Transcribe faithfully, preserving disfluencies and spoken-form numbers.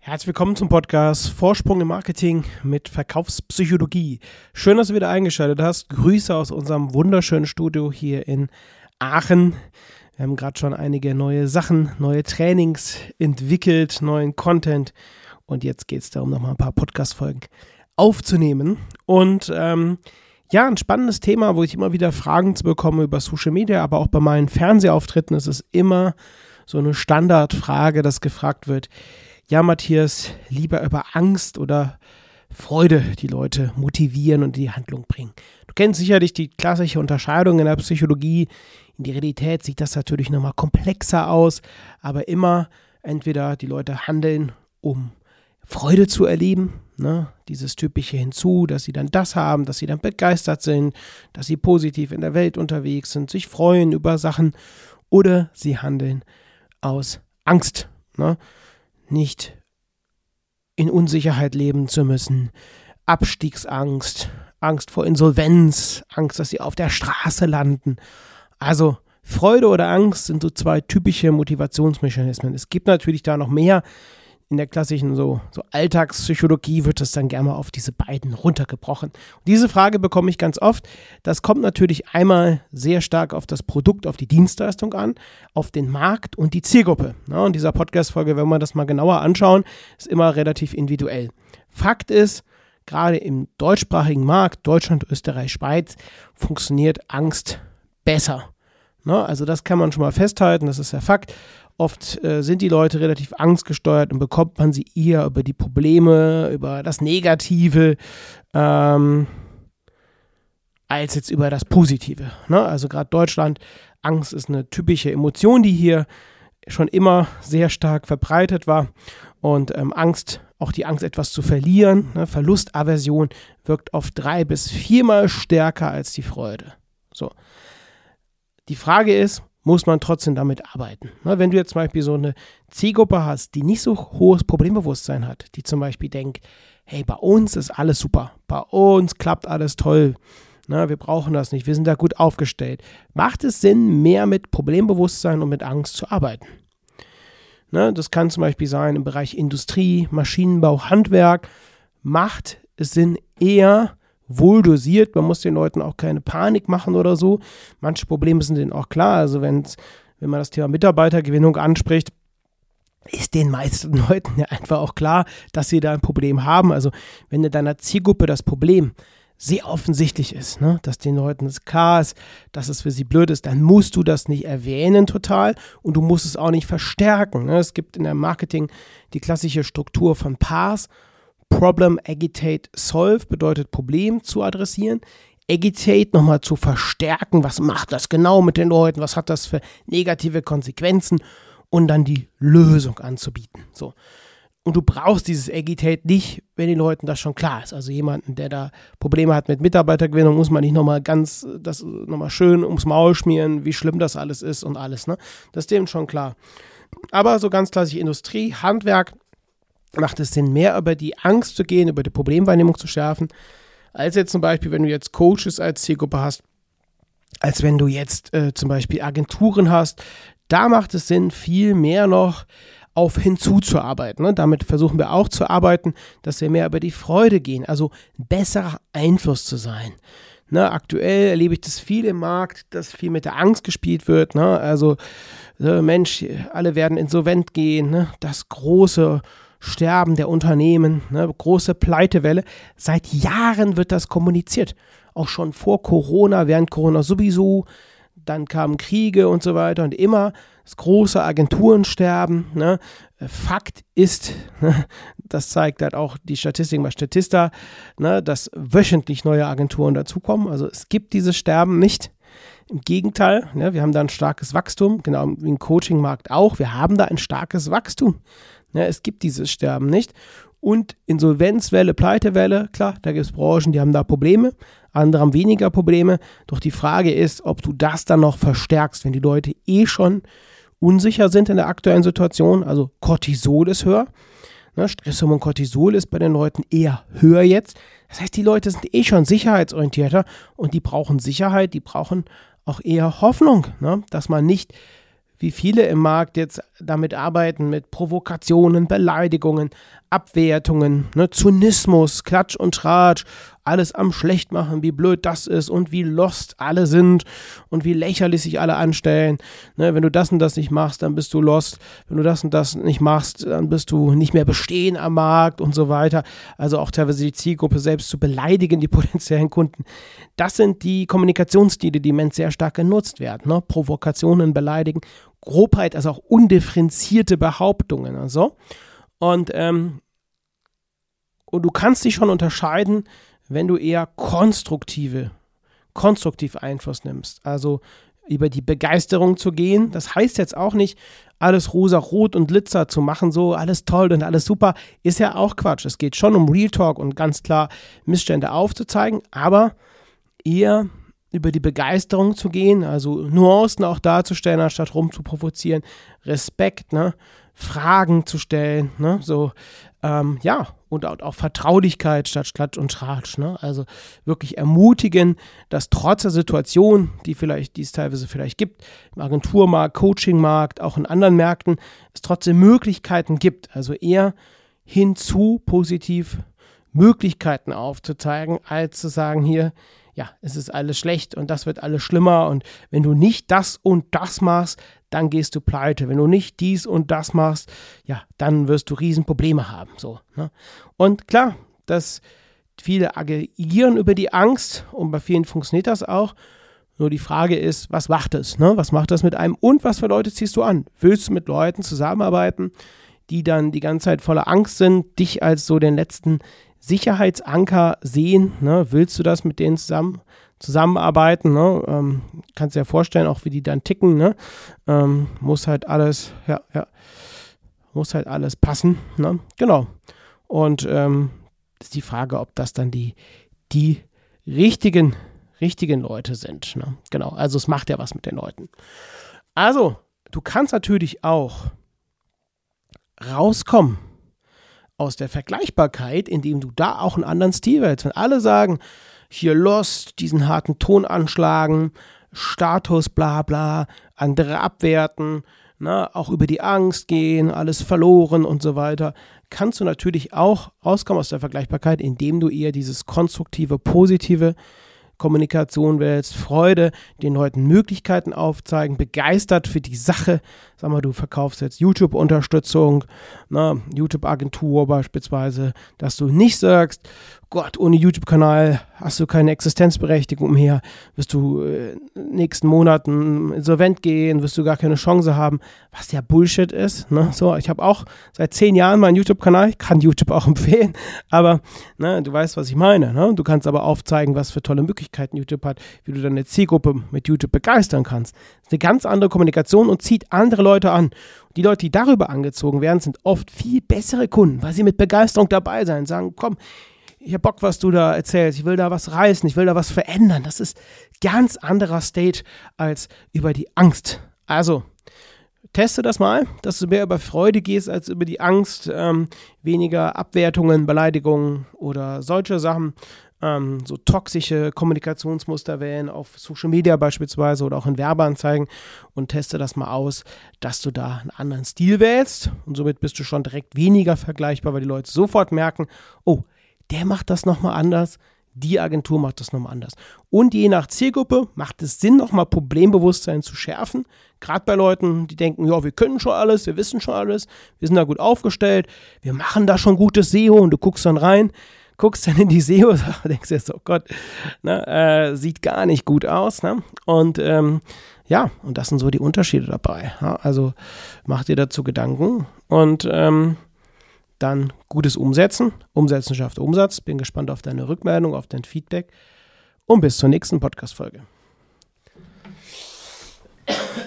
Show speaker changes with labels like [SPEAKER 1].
[SPEAKER 1] Herzlich willkommen zum Podcast Vorsprung im Marketing mit Verkaufspsychologie. Schön, dass du wieder eingeschaltet hast. Grüße aus unserem wunderschönen Studio hier in Aachen. Wir haben gerade schon einige neue Sachen, neue Trainings entwickelt, neuen Content. Und jetzt geht es darum, nochmal ein paar Podcast-Folgen aufzunehmen. Und ähm, ja, ein spannendes Thema, wo ich immer wieder Fragen zu bekomme über Social Media, aber auch bei meinen Fernsehauftritten ist es immer so eine Standardfrage, dass gefragt wird: Ja, Matthias, lieber über Angst oder Freude die Leute motivieren und in die Handlung bringen. Du kennst sicherlich die klassische Unterscheidung in der Psychologie. In der Realität sieht das natürlich nochmal komplexer aus, aber immer entweder die Leute handeln, um Freude zu erleben, ne? Dieses Typische hinzu, dass sie dann das haben, dass sie dann begeistert sind, dass sie positiv in der Welt unterwegs sind, sich freuen über Sachen, oder sie handeln aus Angst, ne? Nicht in Unsicherheit leben zu müssen, Abstiegsangst, Angst vor Insolvenz, Angst, dass sie auf der Straße landen. Also Freude oder Angst sind so zwei typische Motivationsmechanismen. Es gibt natürlich da noch mehr. In der klassischen so, so Alltagspsychologie wird das dann gerne mal auf diese beiden runtergebrochen. Und diese Frage bekomme ich ganz oft. Das kommt natürlich einmal sehr stark auf das Produkt, auf die Dienstleistung an, auf den Markt und die Zielgruppe. Ja, und dieser Podcast-Folge, wenn wir das mal genauer anschauen, ist immer relativ individuell. Fakt ist, gerade im deutschsprachigen Markt, Deutschland, Österreich, Schweiz, funktioniert Angst besser. Ja, also das kann man schon mal festhalten, das ist der Fakt. Oft äh, sind die Leute relativ angstgesteuert und bekommt man sie eher über die Probleme, über das Negative, ähm, als jetzt über das Positive. Ne? Also gerade Deutschland, Angst ist eine typische Emotion, die hier schon immer sehr stark verbreitet war. Und ähm, Angst, auch die Angst, etwas zu verlieren, ne? Verlustaversion wirkt oft drei- bis viermal stärker als die Freude. So. Die Frage ist, muss man trotzdem damit arbeiten. Na, wenn du jetzt zum Beispiel so eine Zielgruppe hast, die nicht so hohes Problembewusstsein hat, die zum Beispiel denkt, hey, bei uns ist alles super, bei uns klappt alles toll, na, wir brauchen das nicht, wir sind da gut aufgestellt, macht es Sinn, mehr mit Problembewusstsein und mit Angst zu arbeiten. Na, das kann zum Beispiel sein im Bereich Industrie, Maschinenbau, Handwerk, macht es Sinn, eher wohl dosiert, man muss den Leuten auch keine Panik machen oder so. Manche Probleme sind denen auch klar, also wenn's, wenn man das Thema Mitarbeitergewinnung anspricht, ist den meisten Leuten ja einfach auch klar, dass sie da ein Problem haben. Also wenn in deiner Zielgruppe das Problem sehr offensichtlich ist, ne, dass den Leuten es klar ist, dass es für sie blöd ist, dann musst du das nicht erwähnen total und du musst es auch nicht verstärken. Ne. Es gibt in der Marketing die klassische Struktur von P A S, Problem, Agitate, Solve bedeutet Problem zu adressieren. Agitate nochmal zu verstärken, was macht das genau mit den Leuten, was hat das für negative Konsequenzen und dann die Lösung anzubieten. So. Und du brauchst dieses Agitate nicht, wenn den Leuten das schon klar ist. Also jemanden, der da Probleme hat mit Mitarbeitergewinnung, muss man nicht nochmal ganz, das nochmal schön ums Maul schmieren, wie schlimm das alles ist und alles, ne? Das ist dem schon klar. Aber so ganz klassisch Industrie, Handwerk, macht es Sinn, mehr über die Angst zu gehen, über die Problemwahrnehmung zu schärfen, als jetzt zum Beispiel, wenn du jetzt Coaches als Zielgruppe hast, als wenn du jetzt äh, zum Beispiel Agenturen hast. Da macht es Sinn, viel mehr noch auf hinzuzuarbeiten. Ne? Damit versuchen wir auch zu arbeiten, dass wir mehr über die Freude gehen, also ein besserer Einfluss zu sein. Ne, aktuell erlebe ich das viel im Markt, dass viel mit der Angst gespielt wird. Ne? Also äh, Mensch, alle werden insolvent gehen. Ne? Das große Sterben der Unternehmen, ne, große Pleitewelle. Seit Jahren wird das kommuniziert. Auch schon vor Corona, während Corona sowieso. Dann kamen Kriege und so weiter und immer das große Agenturensterben. Ne. Fakt ist, ne, das zeigt halt auch die Statistik bei Statista, ne, dass wöchentlich neue Agenturen dazukommen. Also es gibt dieses Sterben nicht. Im Gegenteil, ne, wir haben da ein starkes Wachstum, genau wie im Coaching-Markt auch. Wir haben da ein starkes Wachstum. Ja, es gibt dieses Sterben nicht. Und Insolvenzwelle, Pleitewelle, klar, da gibt es Branchen, die haben da Probleme, andere haben weniger Probleme. Doch die Frage ist, ob du das dann noch verstärkst, wenn die Leute eh schon unsicher sind in der aktuellen Situation. Also Cortisol ist höher. Ne, Stresshormon Cortisol ist bei den Leuten eher höher jetzt. Das heißt, die Leute sind eh schon sicherheitsorientierter und die brauchen Sicherheit, die brauchen auch eher Hoffnung, ne, dass man nicht wie viele im Markt jetzt damit arbeiten, mit Provokationen, Beleidigungen, Abwertungen, ne, Zynismus, Klatsch und Tratsch, alles am schlecht machen, wie blöd das ist und wie lost alle sind und wie lächerlich sich alle anstellen. Ne, wenn du das und das nicht machst, dann bist du lost. Wenn du das und das nicht machst, dann bist du nicht mehr bestehen am Markt und so weiter. Also auch teilweise die Zielgruppe selbst zu beleidigen, die potenziellen Kunden. Das sind die Kommunikationsstile, die im Moment sehr stark genutzt werden. Ne? Provokationen, Beleidigen, Grobheit, also auch undifferenzierte Behauptungen. Also. Und, ähm, und du kannst dich schon unterscheiden, wenn du eher konstruktive, konstruktiv Einfluss nimmst. Also über die Begeisterung zu gehen. Das heißt jetzt auch nicht, alles rosa, rot und Glitzer zu machen, so alles toll und alles super, ist ja auch Quatsch. Es geht schon um Real Talk und ganz klar Missstände aufzuzeigen, aber eher über die Begeisterung zu gehen, also Nuancen auch darzustellen, anstatt rum zu provozieren, Respekt, ne? Fragen zu stellen, ne? So, ähm, ja, und auch, auch Vertraulichkeit statt Klatsch und Tratsch, ne? Also wirklich ermutigen, dass trotz der Situation, die vielleicht, die es teilweise vielleicht gibt, im Agenturmarkt, Coachingmarkt, auch in anderen Märkten, es trotzdem Möglichkeiten gibt, also eher hinzu positiv Möglichkeiten aufzuzeigen, als zu sagen, hier, ja, es ist alles schlecht und das wird alles schlimmer und wenn du nicht das und das machst, dann gehst du pleite. Wenn du nicht dies und das machst, ja, dann wirst du Riesenprobleme haben. So, ne? Und klar, dass viele agieren über die Angst und bei vielen funktioniert das auch. Nur die Frage ist, was macht es? Ne? Was macht das mit einem und was für Leute ziehst du an? Willst du mit Leuten zusammenarbeiten, die dann die ganze Zeit voller Angst sind, dich als so den letzten Sicherheitsanker sehen? Ne? Willst du das mit denen zusammen zusammenarbeiten? Ne? Ähm, kannst dir ja vorstellen, auch wie die dann ticken. Ne? Ähm, muss halt alles, ja, ja, muss halt alles passen. Ne? Genau. Und ähm, ist die Frage, ob das dann die, die richtigen, richtigen Leute sind. Ne? Genau. Also es macht ja was mit den Leuten. Also, du kannst natürlich auch rauskommen aus der Vergleichbarkeit, indem du da auch einen anderen Stil wählst. Wenn alle sagen, hier Lost, diesen harten Ton anschlagen, Status, bla bla, andere abwerten, na, auch über die Angst gehen, alles verloren und so weiter, kannst du natürlich auch rauskommen aus der Vergleichbarkeit, indem du eher dieses konstruktive, positive Kommunikation wählst, Freude, den Leuten Möglichkeiten aufzeigen, begeistert für die Sache. Sag mal, du verkaufst jetzt YouTube-Unterstützung, ne, YouTube-Agentur beispielsweise, dass du nicht sagst, Gott, ohne YouTube-Kanal hast du keine Existenzberechtigung mehr, wirst du äh, nächsten Monaten insolvent gehen, wirst du gar keine Chance haben, was ja Bullshit ist. Ne? So, ich habe auch seit zehn Jahren meinen YouTube-Kanal, ich kann YouTube auch empfehlen, aber ne, du weißt, was ich meine. Ne? Du kannst aber aufzeigen, was für tolle Möglichkeiten YouTube hat, wie du deine Zielgruppe mit YouTube begeistern kannst. Das ist eine ganz andere Kommunikation und zieht andere Leute an. Die Leute, die darüber angezogen werden, sind oft viel bessere Kunden, weil sie mit Begeisterung dabei sein, sagen, komm, ich hab Bock, was du da erzählst, ich will da was reißen, ich will da was verändern. Das ist ganz anderer State als über die Angst. Also, teste das mal, dass du mehr über Freude gehst als über die Angst, ähm, weniger Abwertungen, Beleidigungen oder solche Sachen, ähm, so toxische Kommunikationsmuster wählen auf Social Media beispielsweise oder auch in Werbeanzeigen und teste das mal aus, dass du da einen anderen Stil wählst und somit bist du schon direkt weniger vergleichbar, weil die Leute sofort merken, oh, der macht das nochmal anders, die Agentur macht das nochmal anders. Und je nach Zielgruppe macht es Sinn, nochmal Problembewusstsein zu schärfen. Gerade bei Leuten, die denken, ja, wir können schon alles, wir wissen schon alles, wir sind da gut aufgestellt, wir machen da schon gutes S E O und du guckst dann rein, guckst dann in die S E O und denkst dir so, oh Gott, ne, äh, sieht gar nicht gut aus. Ne? Und ähm, ja, und das sind so die Unterschiede dabei. Ja? Also mach dir dazu Gedanken und ähm, dann gutes Umsetzen. Umsetzen schafft Umsatz. Bin gespannt auf deine Rückmeldung, auf dein Feedback und bis zur nächsten Podcast-Folge.